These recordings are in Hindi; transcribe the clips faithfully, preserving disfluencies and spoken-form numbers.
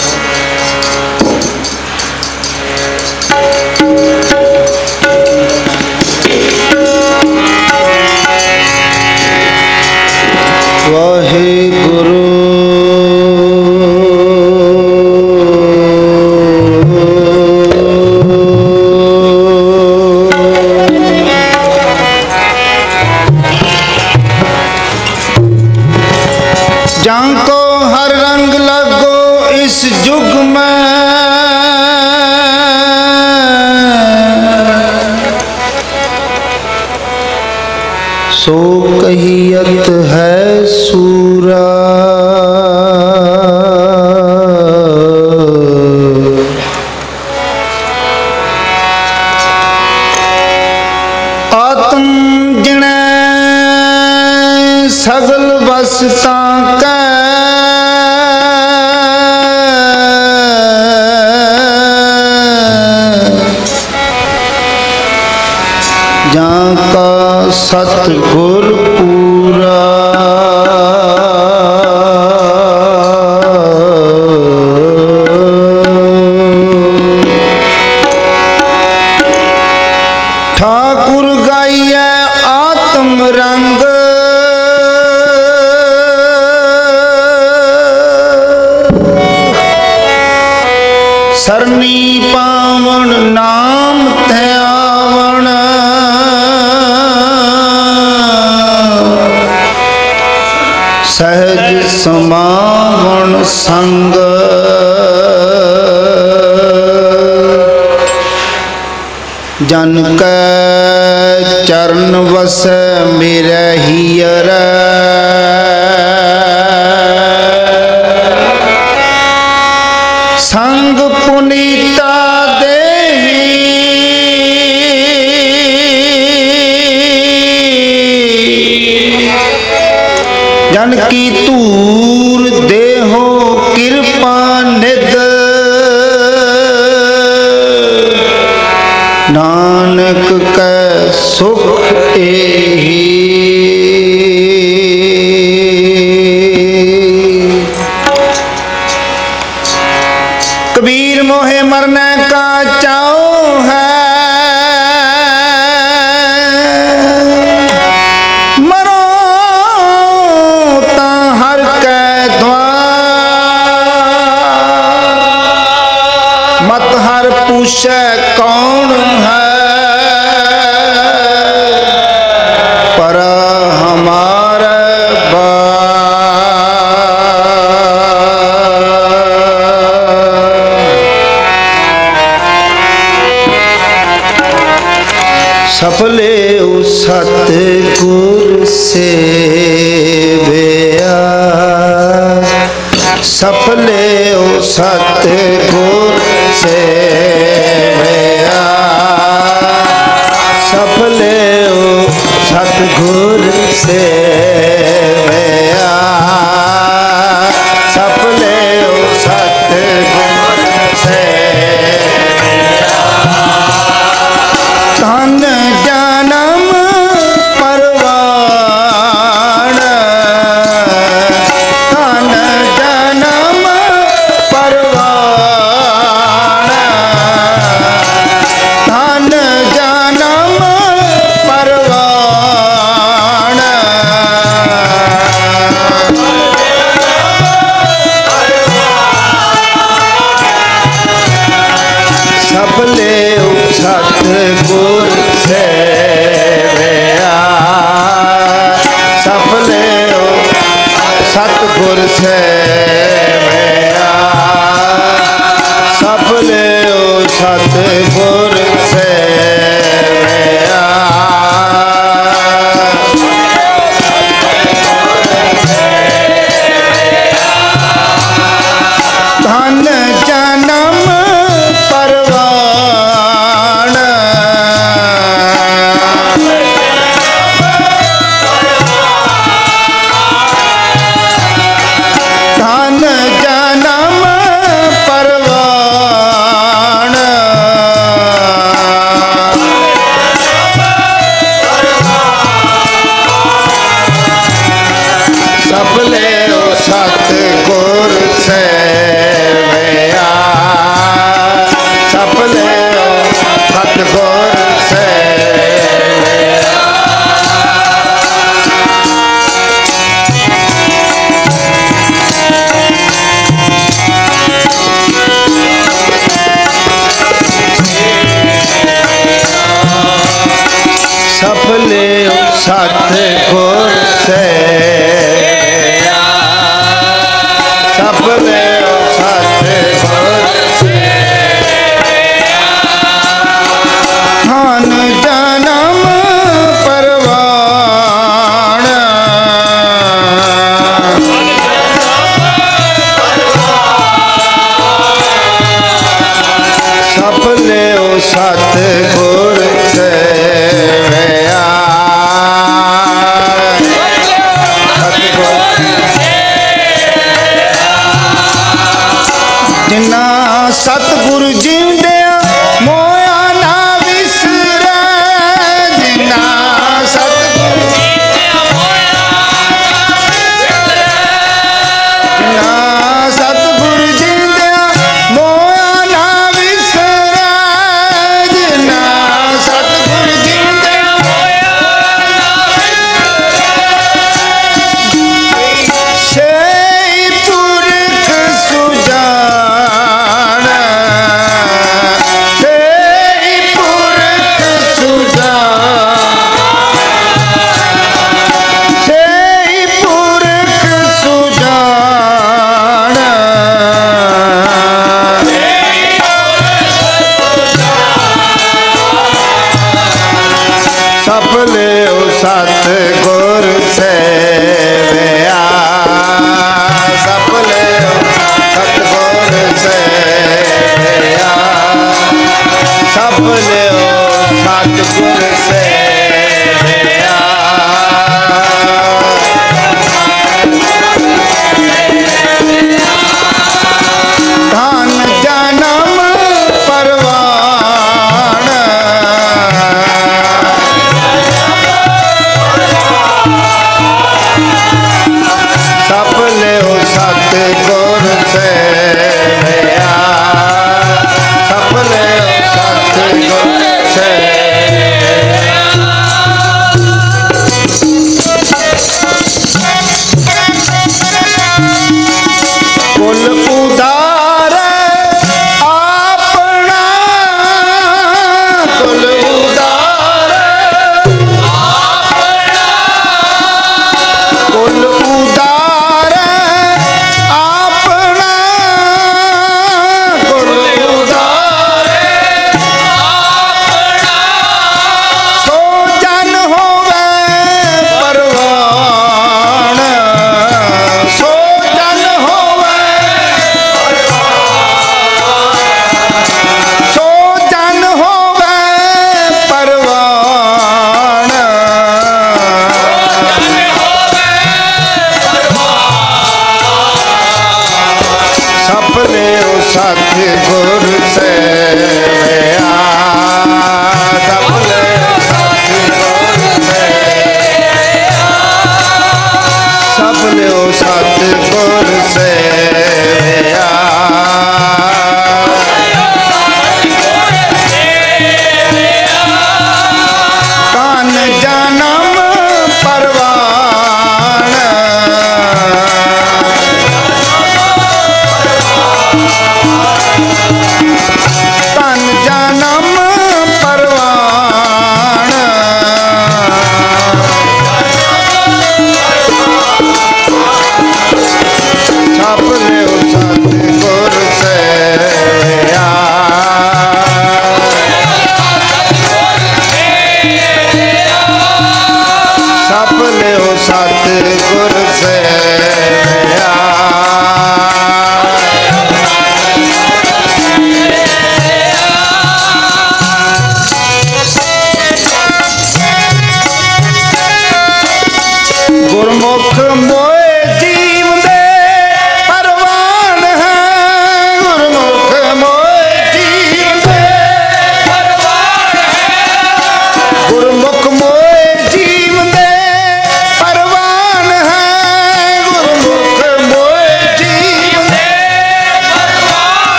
जाको हर रंग लगो इस जुग में, सो कहियत है सूरा। आत्म जिने सगल बसता कै, जाका सतगुर पूरा। ठाकुर गाइए आत्म रंग, सरनी पावन नाम ध्यावण। सहज समावण संग, जन के चरण वस मेरे हियर। संग पुनीता देही, जन की तूर देहो कृपा निध। नानक के सुख एही, कबीर मोहे मरने का चाओ है। मरो ता हर के द्वार, मत हर पूछे कौन है। पर हमारे सफले सतगुर से बेया, सफले सतगुर से बेया, सफले सतगुर से बेया, सफले सतगुर से बेया। धन जन्म परवान, धन जन्म परवान, धन जन्म परवान। सफले सतगुर से बेया, सफले सतगुर से बेया, सफले सतगुर से बेया। धन जन्म परवान, धन जन्म परवान। सफले सतगुर से सफलियो सतगुर सेवया सफलियो सतगुर सेवया कुल उदार अपना कुल उदार अपना कुल उदार अपना कुल उदार अपना सो जन होवे परवान सो जन होवे सो जन होवे परवान सफलियो सतगुर सेवया सफलियो सतगुर सेवया सफलियो सतगुर सेवया कान जन्म परवान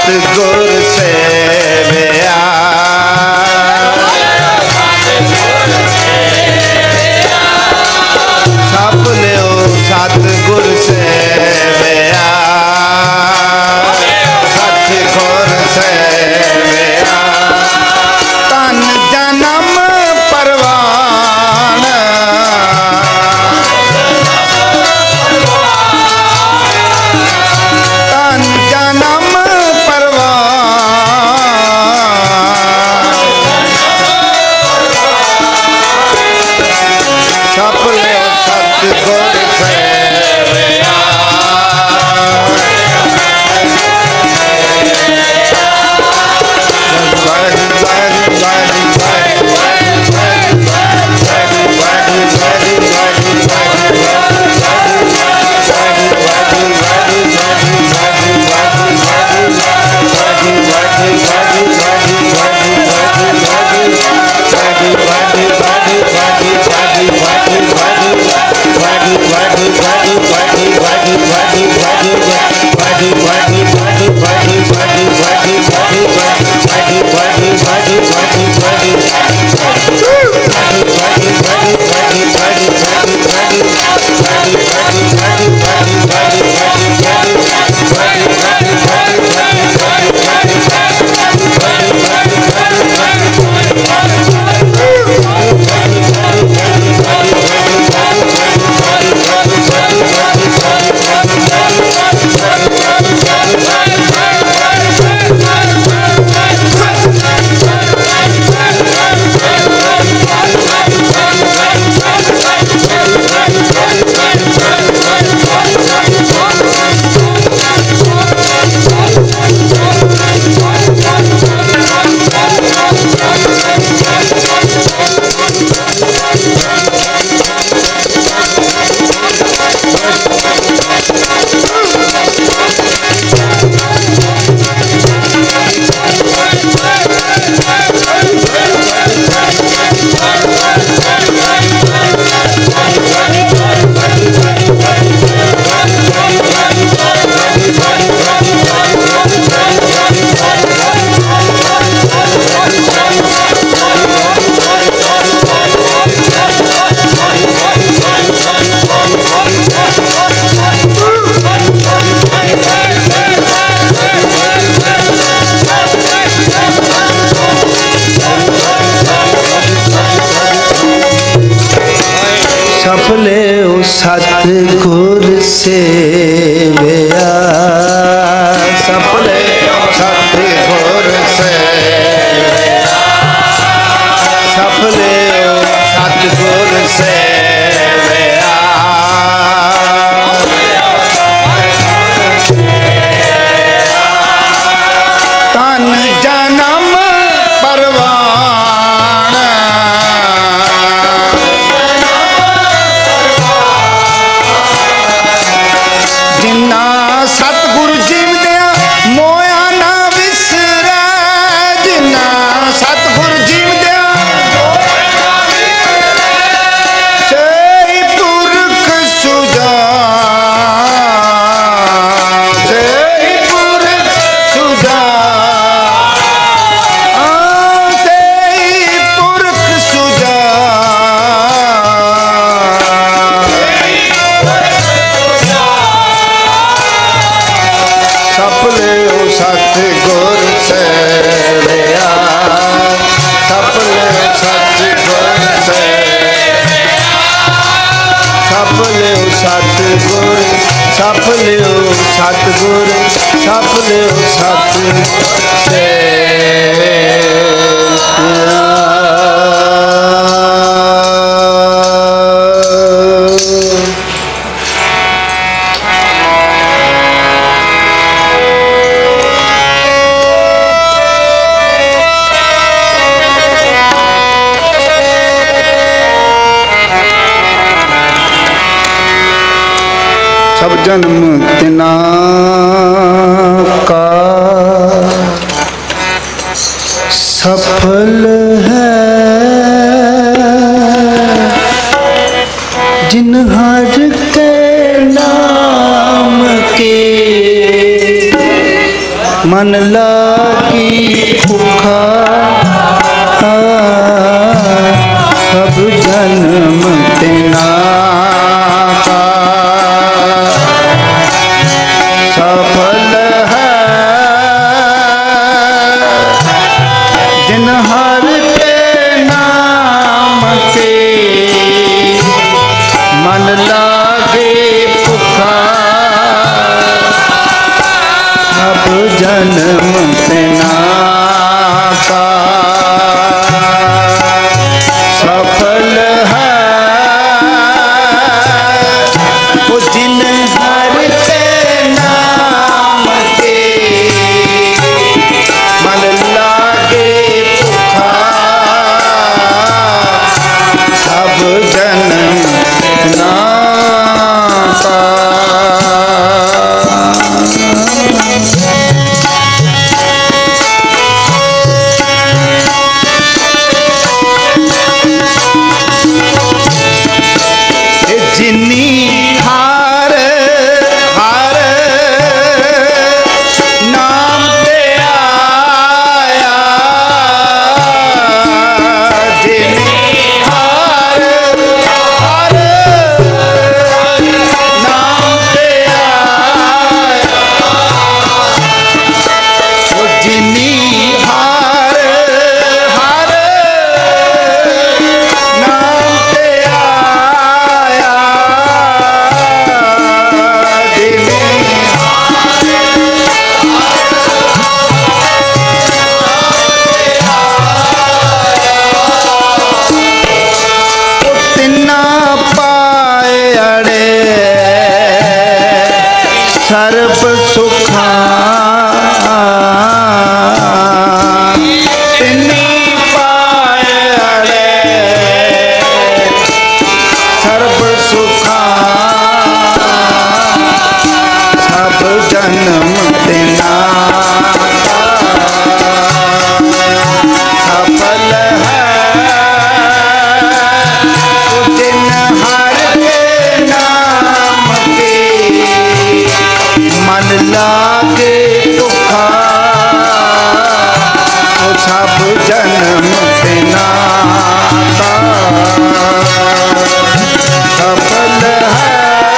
सतगुर सेवया सब लियो सतगुर सेवया सतगुर सेवया तन जन्म परवान तन जन्म सब लियो सतगुर सेवया सब लियो सतगुर सेवया सब लियो सतगुर सेवया सब लियो सतगुर सेवया तन जन्म परवान जिन्ना सतगुरु जीव दिया मोया ना विसरै जिन्ना सतगुरु जीव दिया सेई पुरख सुजा सेई पुरख सुजा सेई पुरख सुजा सब लियो सतगुर सेवया सब लियो सतगुर सेवया सब लियो सतगुर सब लियो सतगुर सब लियो सतगुर सेवया सब जन्म तिना का सफल है जिन हर के नाम के मन लागी भूखा सब जन्म तेना का सफल है जिन हर के नाम के मन लागे भूखा सब जन्म तेना का सफल है वो जिन हर के नाम के मन लागे भूखा सब जन्म तेना का जिन्नी हार हार नाम ते आया जिन्नी हार हार नाम ते आया वो जिन्नी हार हार नाम ते आया सर्व सुखा तिन्नी पाए अड़े सर्व सुखा सब जन्म तेना सफल है जिन हर के नाम के मन लागे भूखा वो सब जन्म तेना का सफल है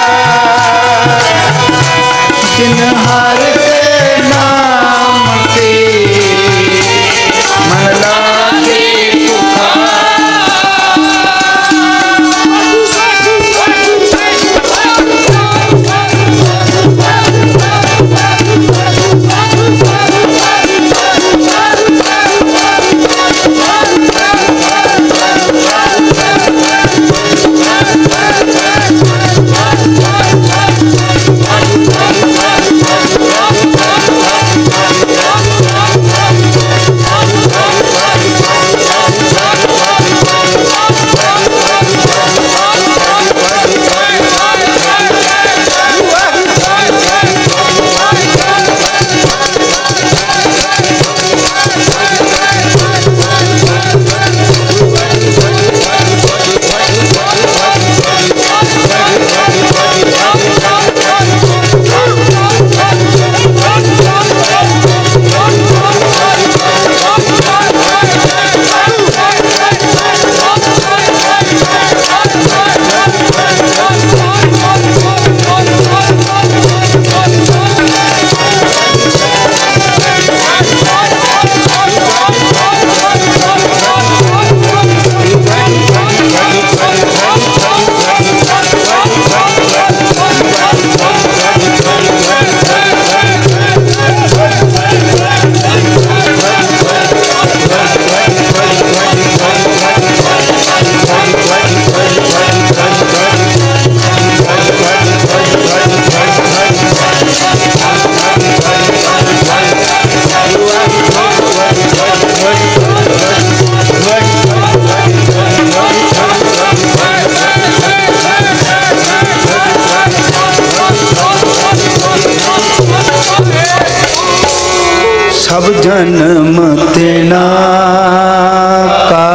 जिन हर के नाम के मन लागे भूखा सब जन्म तेना का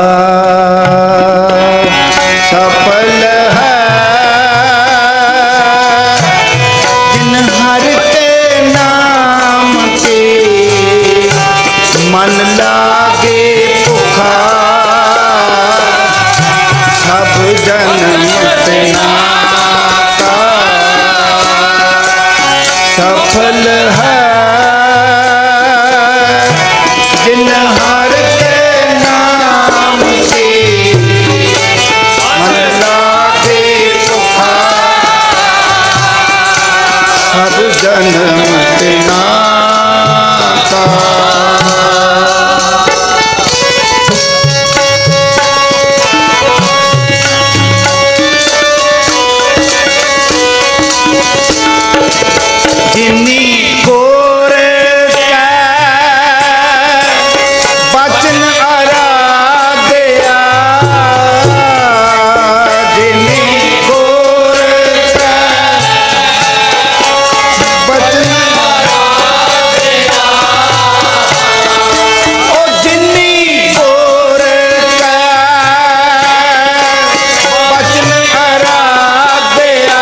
सफल है जिन हर के नाम के सब जन्म तिना का। जिनी कोर कै बचन आराध्या, जिनी कोर कै बचन आराध्या, ओ जिनी कोर कै बचन आराध्या,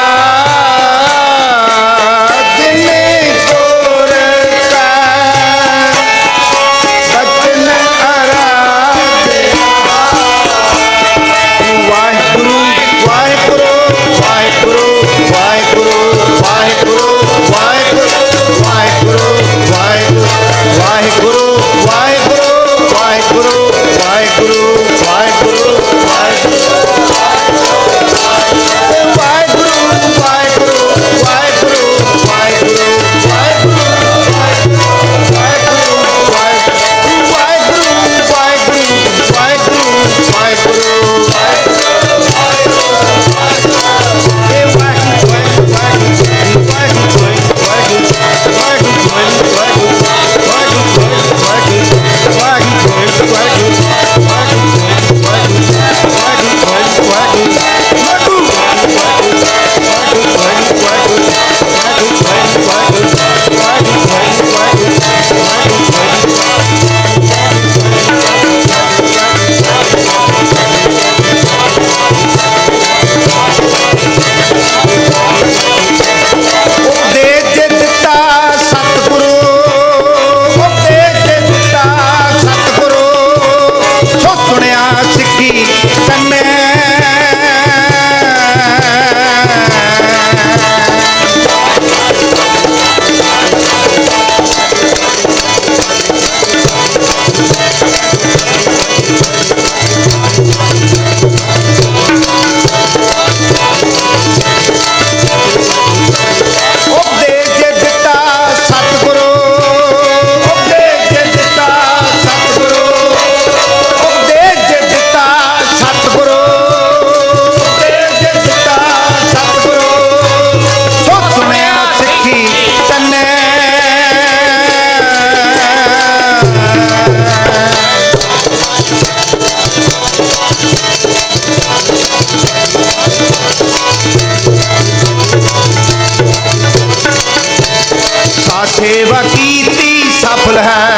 सेवा कीती सफल है,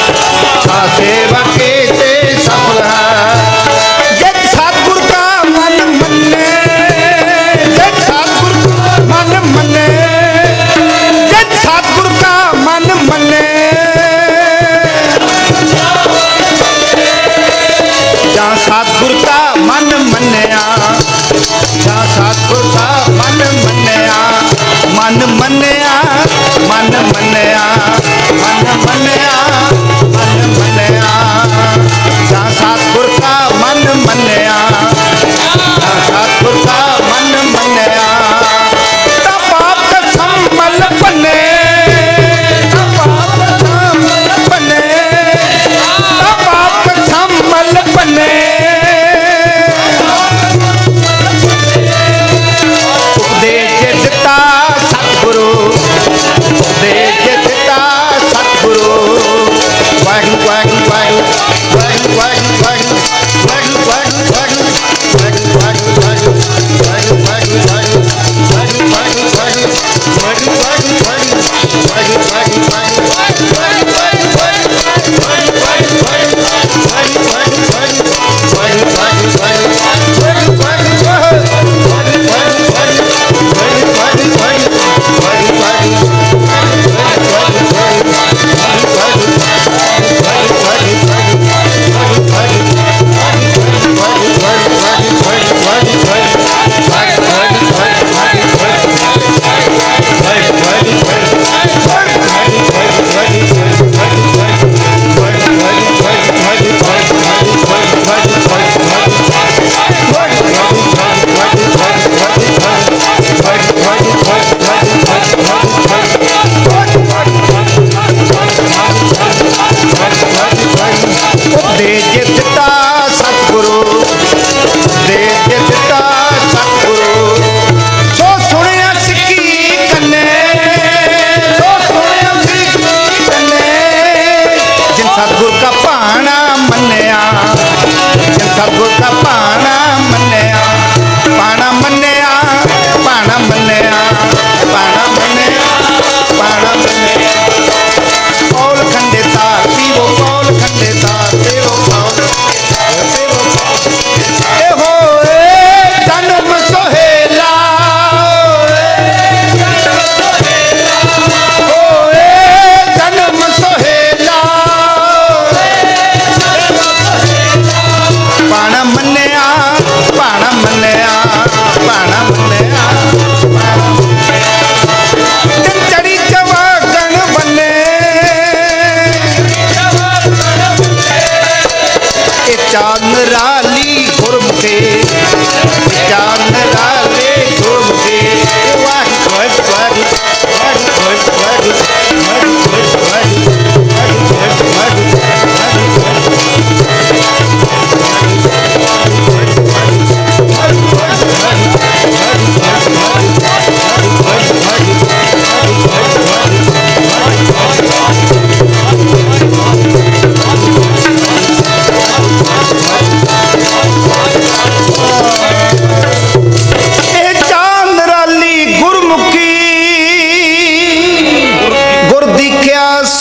सा सेवा कीते सफल है। जित सतगुर का मन मन्ने, जित सतगुर का मन मन्ने, जित सतगुर का मन मन्ने, जा सतगुर का मन मन्या, जा सतगुर का मन मन्या, मन मन्या, मन मन्या, मन मन्या।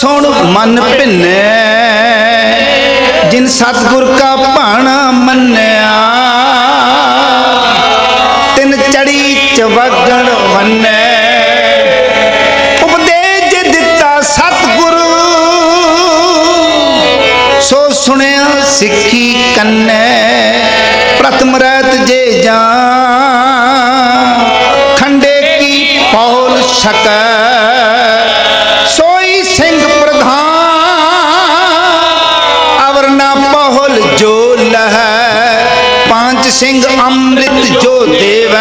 सुन मन भिन्ने जिन सतगुर का भाना मन्या तिन चढ़ी चवगण वन्ने उपदेश दिता सतगुरु सो सुनिया सिखी कन्ने प्रथम रात जे जा खंडे की पौल शक सोई सिंह प्रधान अवरना पौल जो लह पांच सिंह अमृत जो देव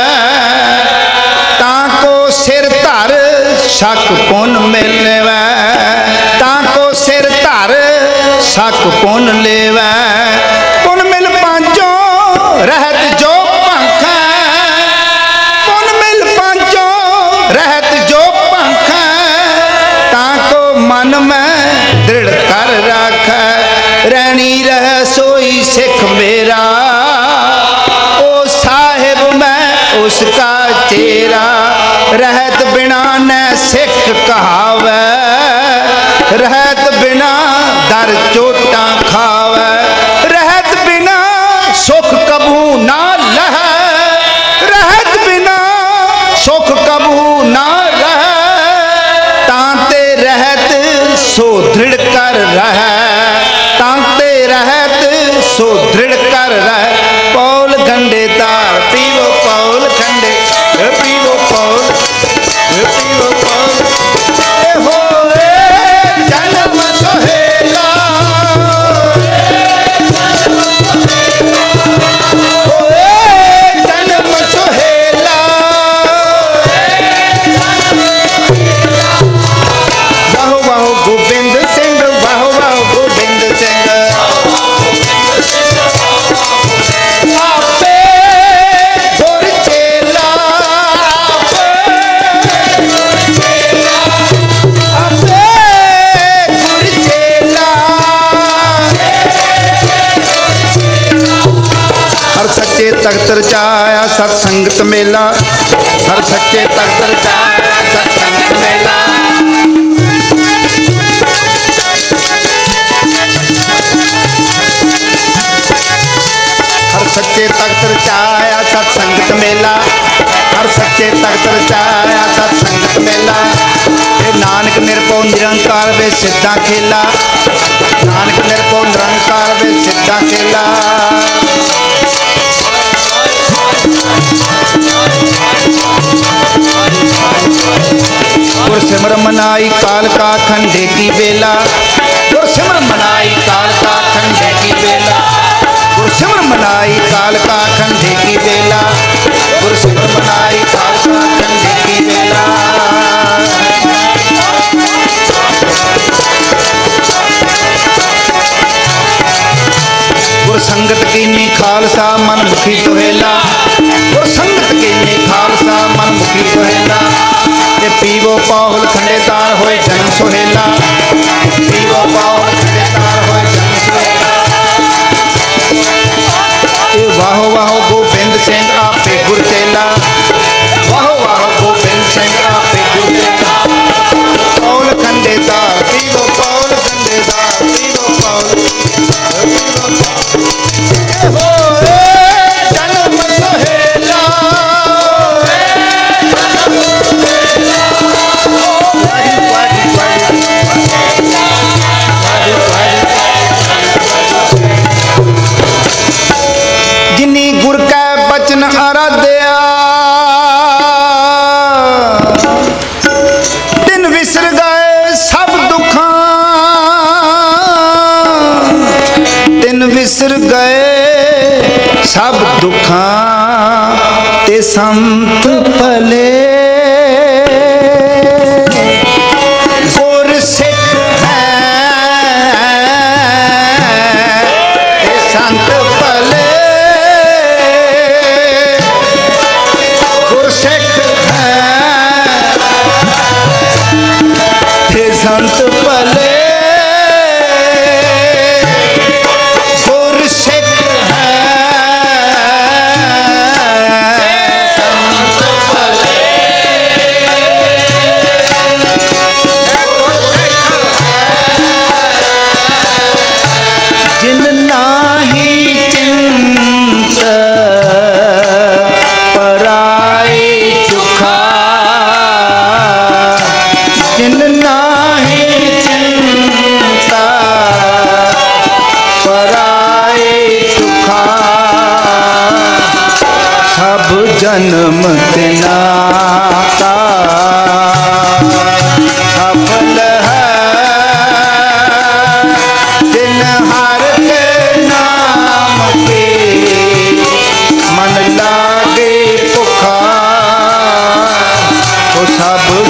ताको सिर धर शक पुन मिलवे ताको सिर धर शक पुन लेवे पुन मिल पांचों रहत जो पंख पुन मिल पांचों रहत जो पंख ताको मन में दृढ़ कर रख रहनी रह सोई सिख मेरा ओ साहिब मैं उसका चेरा रहत बिना न सिख कहावे रहत बिना दर चोटा खावे रहत बिना सुख कबू ना लह रहत बिना सुख कबू ना रह तांते रहत सो दृढ़ कर रह तांते रहत सो दृढ़ कर रह पौल गंडे तार पीवो पौल खंडे पीवो पौल पीवो पौल हो जन्म सोहेला जन्म सोहेला वाहो वाहो गोबिंद सिंह वाहो वाहो गोबिंद सिंह आपे गुर चेला आपे गुर चेला हर सच्चे तख्त रचाया सत्संगत मेला हर सच्चे तख्त रचाया सत्संगत मेला हर सच्चे तख्त रचाया सत्संगत मेला हर सच्चे तख्त रचाया सत्संगत मेला ये नानक निरपौ निरंकार वे सिद्धा खेला नानक निरपौ निरंकार वे सिद्धा खेला गुर सिमर मनाई काल का खंडे की बेला गुर सिमर मनाई काल का खंडे की बेला गुर सिमर मनाई काल का खंडे की बेला गुर सिमर मनाई काल का खंडे की बेला गुर संगत कीनी खालसा मन मुखी तोहेला गुर संगत कीनी खालसा मन मुखी तोहेला ये पीवो पाहुल खंडेदार होए जन्म सोहेला पीवो पाहुल खंडेदार होए जन्म सोहेला ये वाहो वाहो गोबिंद सिंह आपे गुर चेला वाहो वाहो गोबिंद सिंह आपे गुर चेला पाहुल खंडेदार पीवो पाहुल खंडेदार पीवो पाहुल हो जन्म सोहेला वाही वाही वाही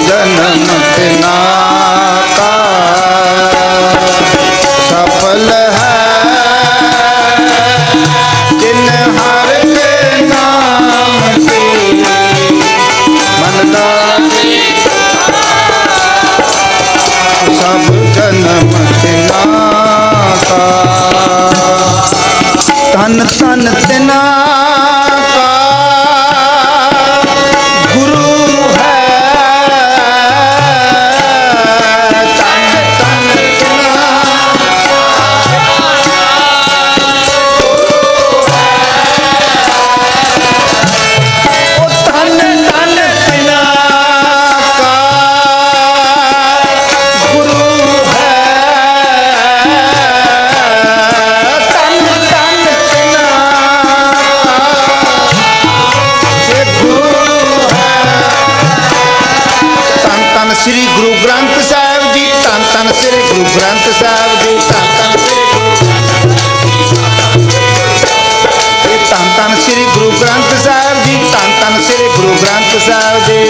जन्म तिना का सफल है जिन हर के नाम से मन लागे सब जन्म तिना का तन तन तिना का गुरु है तन तन तिना ओ तन तन तिना का गुरु है तन तन तिना ये गुरु है तन तन श्री गुरु ग्रंथ साहिब जी तन तन श्री गुरु ग्रंथ साहिब जी तन तन श्री गुरु ये तन तन श्री गुरु ग्रंथ साहिब जी तन तन श्री गुरु ग्रंथ साहिब जी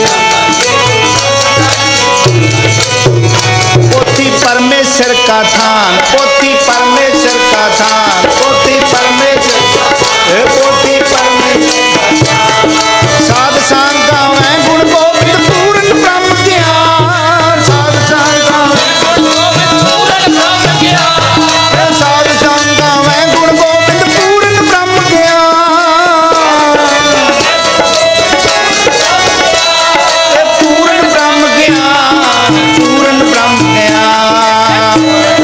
पोथी परमेश्वर का थान पोथी परमेश्वर का थान पोथी परमेश्वर हे पोथी परमेश्वर साध संग गावें गुण गोविंद पूर्ण ब्रह्म ज्ञान साध संग गावें गुण गोविंद पूर्ण ब्रह्म ज्ञान हे साध संग गावें गुण गोविंद पूर्ण ब्रह्म ज्ञान हे पूर्ण ब्रह्म ज्ञान पूर्ण ब्रह्म ज्ञान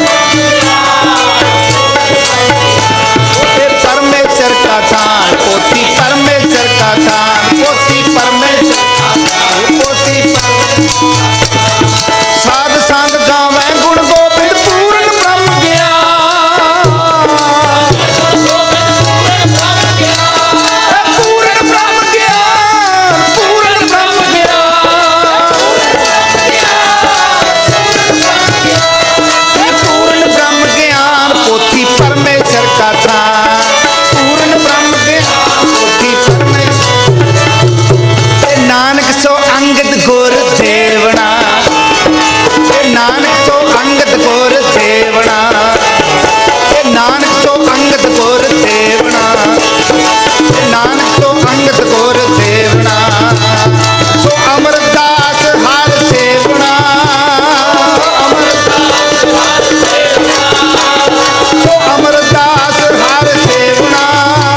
हे परमेश्वर का थान पोथी परमेश्वर का थान पोथी परमेश्वर का थान पोथी परमेश्वर साध संग गावें गुण गोविंद पूर्ण ब्रह्म ज्ञान हे पूर्ण ब्रह्म ज्ञान पूर्ण ब्रह्म ज्ञान हे पूर्ण ब्रह्म ज्ञान पोथी परमेश्वर का थान पूर्ण ब्रह्म ज्ञान पोथी परमेश्वर हे नानक सो अंगद गुर देवना हे नानक सो अंगद गुर देवना हे नानक सो अंगद गुर देवना हे नानक सो अंगद गुर देवना सो अमरदास हर सेवना अमरदास हर सेवना सो अमरदास हर सेवना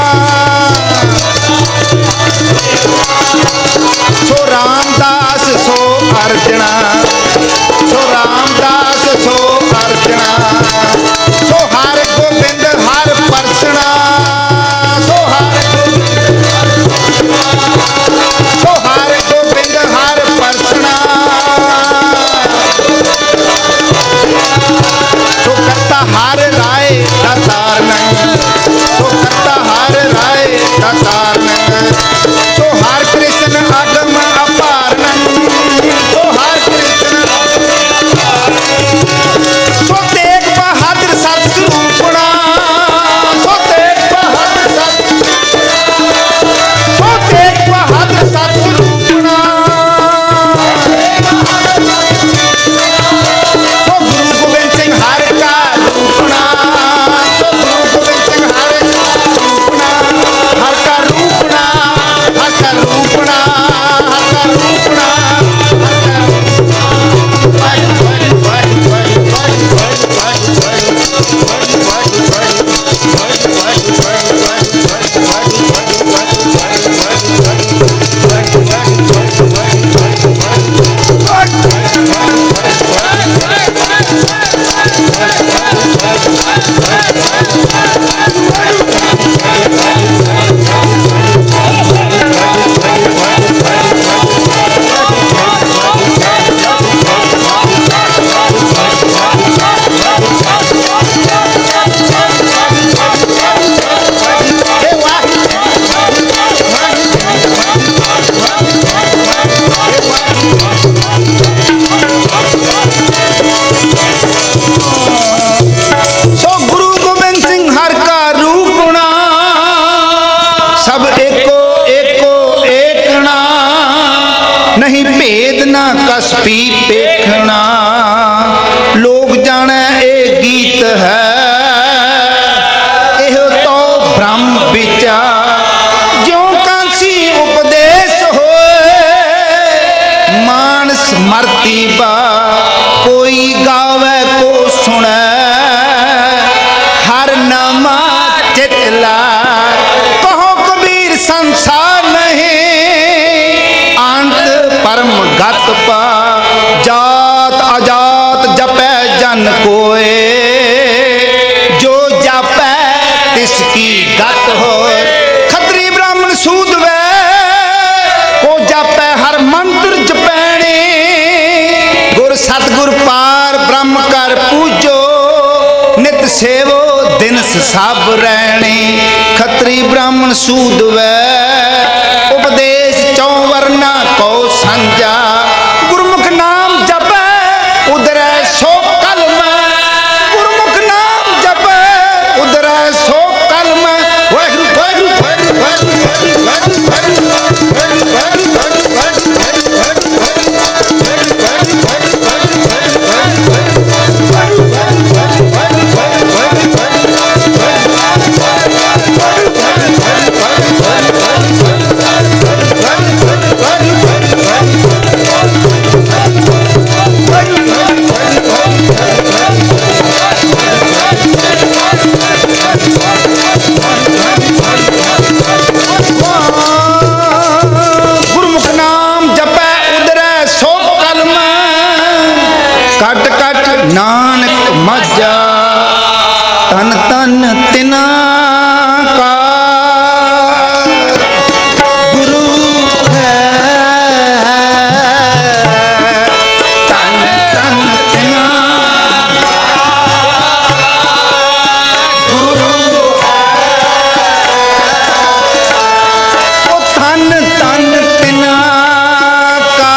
सो रामदास सो अर्चना सो रामदास सो अर्चना सो हर गोबिंद हर परसना सो हर सो हर गोबिंद हर परसना सो करता हर राय दातार नहीं सो करता हर राय दातार नहीं सो हर कृष्ण आगम अपार नहीं सो हर कृष्ण वेदना कस पी पेखना, लोग जाने ए गीत है, एहो तो ब्रह्म विचार। ज्यों कांसी उपदेश होए, मानस मरती बा, कोई गावे को सुने, हर नामा चितला। कहो कबीर संसार नहीं, अंत परम गत पा। जात अजात जपै जन कोय, जो जपै तिसकी गत होय। खत्री ब्राह्मण सूद वे, को जपै हर मंत्र जपैने, गुर सतगुर पार ब्रह्म कर पूजो, नित सेवो दिन सब रहने। खत्री ब्राह्मण सूद वे, उपदेश चौवरना को संजा। गुरमुख नाम जपे उधरै सो कलम, गुरमुख नाम जपे उधरै सो कलम। वाहिगुरू वाहिगुरू वाहिगुरू वाहिगुरू वाहिगुरू वाहिगुरू वाहिगुरू नानक मज्जा, तन तन तिना का गुरु है। तन तन तिना गुरु है, ओ तन तन तिना का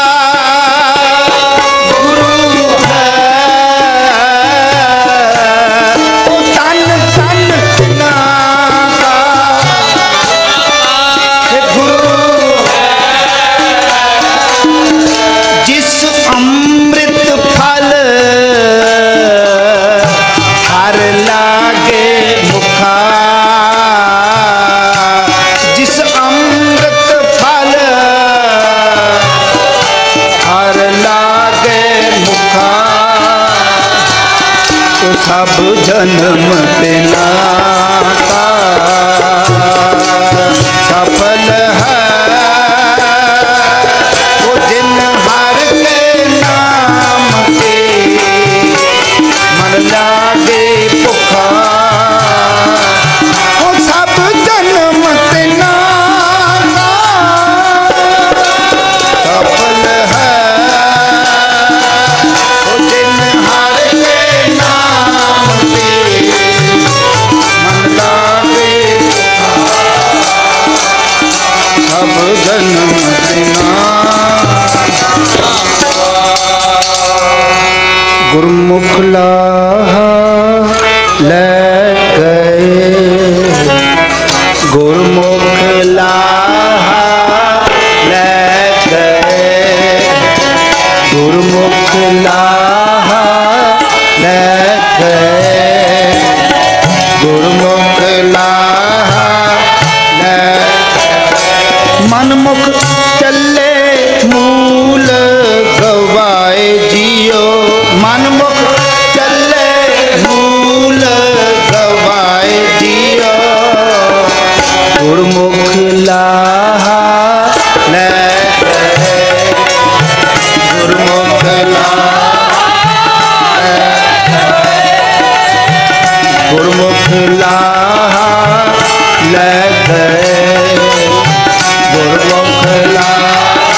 सब जन्म तेना का सफल है, वो जिन हर के नाम के मन लागे भुखा। वो सब जन्म तेना का सफल है, वो जिन हर के नाम मन लागे सब जन्म तेना। गुरमुख लाहा ले गए, गुरमुख लाहा ले गए, गुरमुख लाहा ले गए, गुरमुख लाहा ले गए। मनमुख चले मूल गवाए जियो, मनमुख चले मूल गवाए जियो, गुरमुख लाहा ले गए, गुरमुख लाहा गुरमुख लाहा ले गए, गुरमुख लाहा।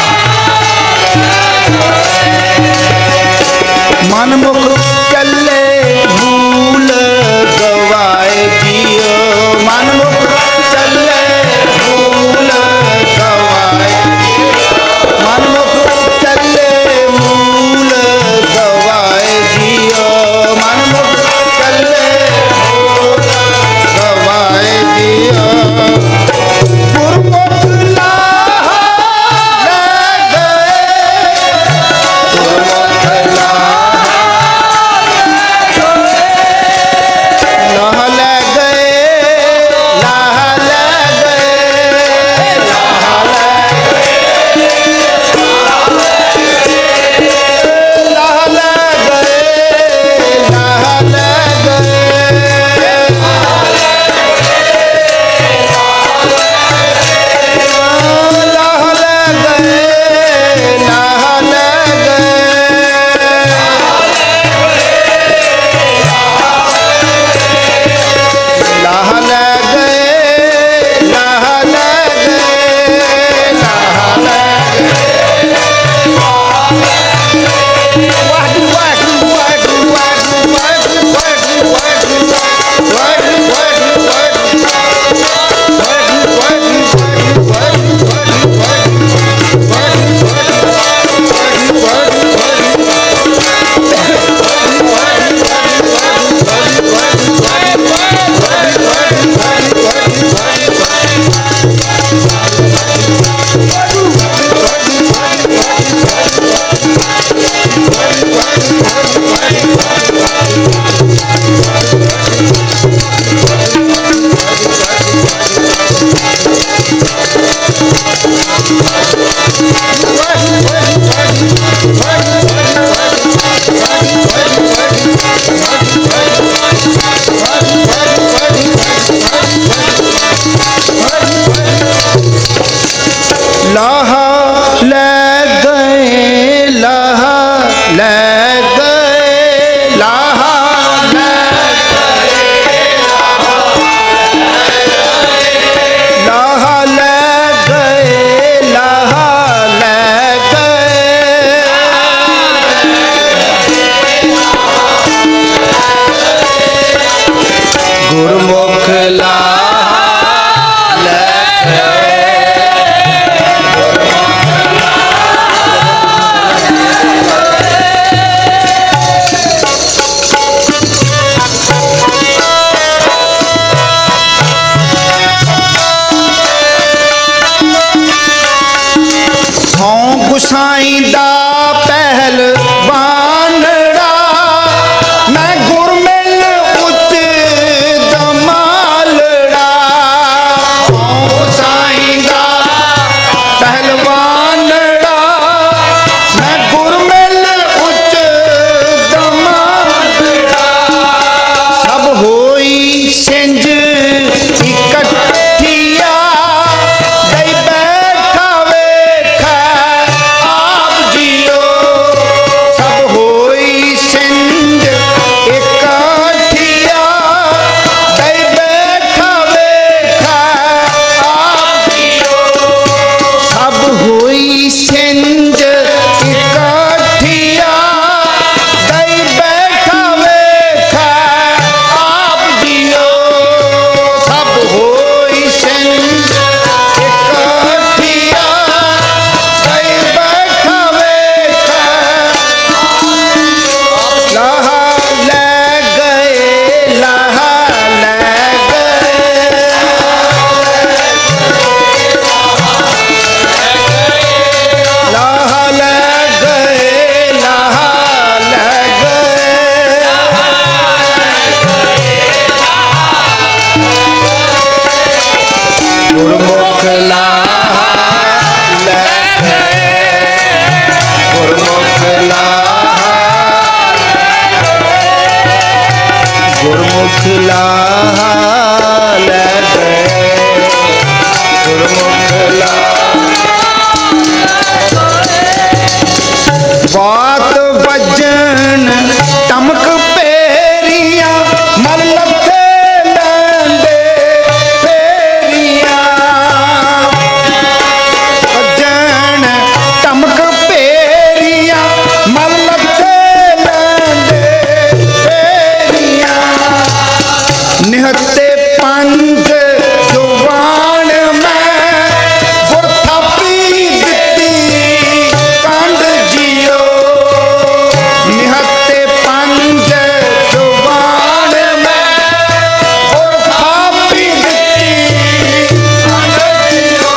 मनमुख चले मूल गवाए जियो, मनमुख चले मूल गवाए, मनमुख चले मूल गवाए जियो, मनमुख चले मूल गवाए जियो। गुरमुख लाहा ले गए, लाहा ले गए, गुरमुख बात बजन टमक पेरिया मल लथे लैंदे पेरिया, बजन टमक पेरिया मल लथे लैंदे पेरिया, निहत्ते पंज जुबान में गुर थापी दिती कंड जियो, निहत्ते पंज जुबान में गुर थापी दिती कंड जियो,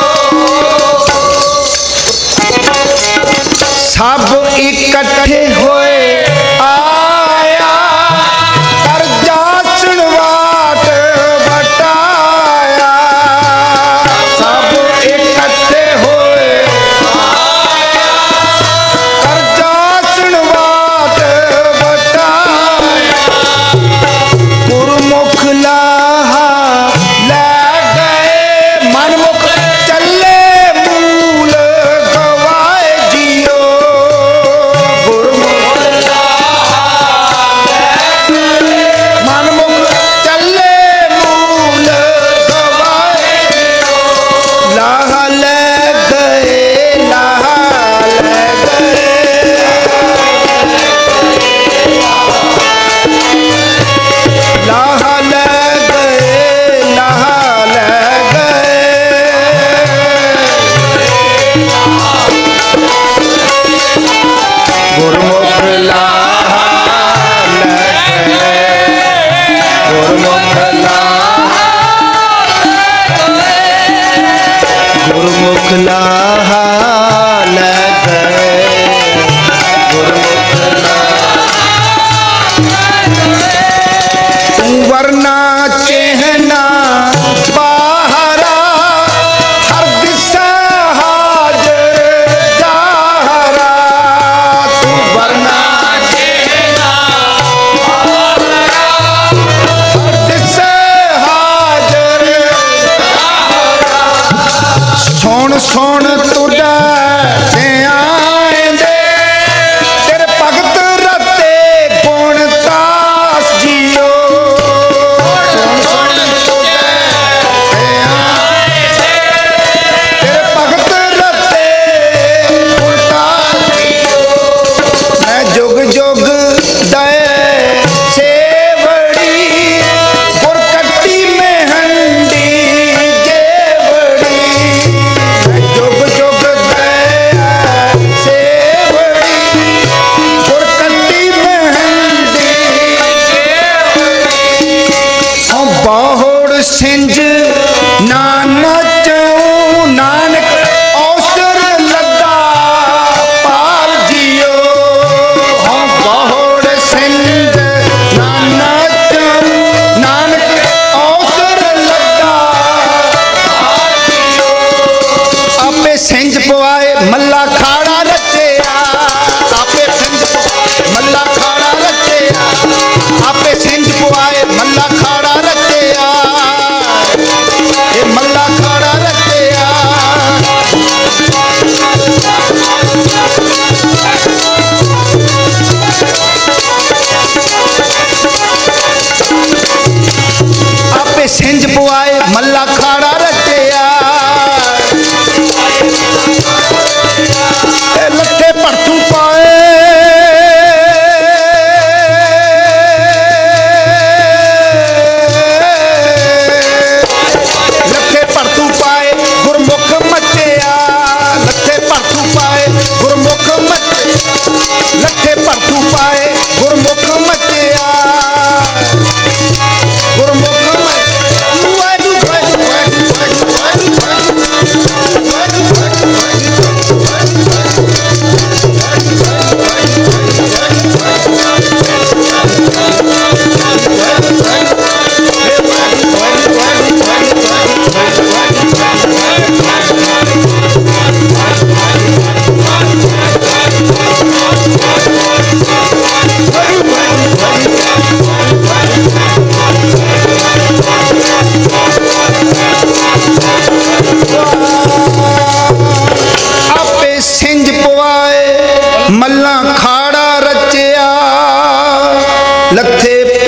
सब इकट्ठे होए आया कर जाचण वाट बटाया, सब इकट्ठे होए आया कर जाचण वाट बटाया, गुरमुख लाहा ले गए मनमुख चले मूल गवाए जियो, गुरमुख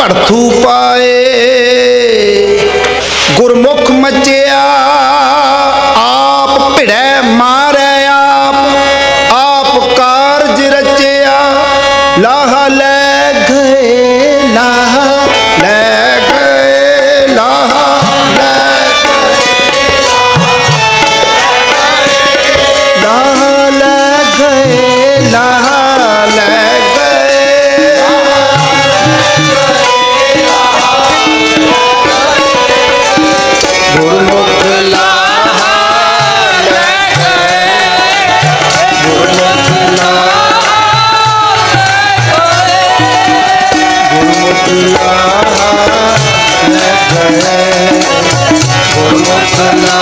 भड़थू पाए गुरमुख मचिया आप भिड़ै मारै आप आप कारज रचिया लाहा लै गए लाहा लै गए लाहा लै लाहा लै गए लाहा लै गुरमुख लाहा लै गए गुरमुख लाहा गुरमुख लाहा लै गए गुरमुख लाहा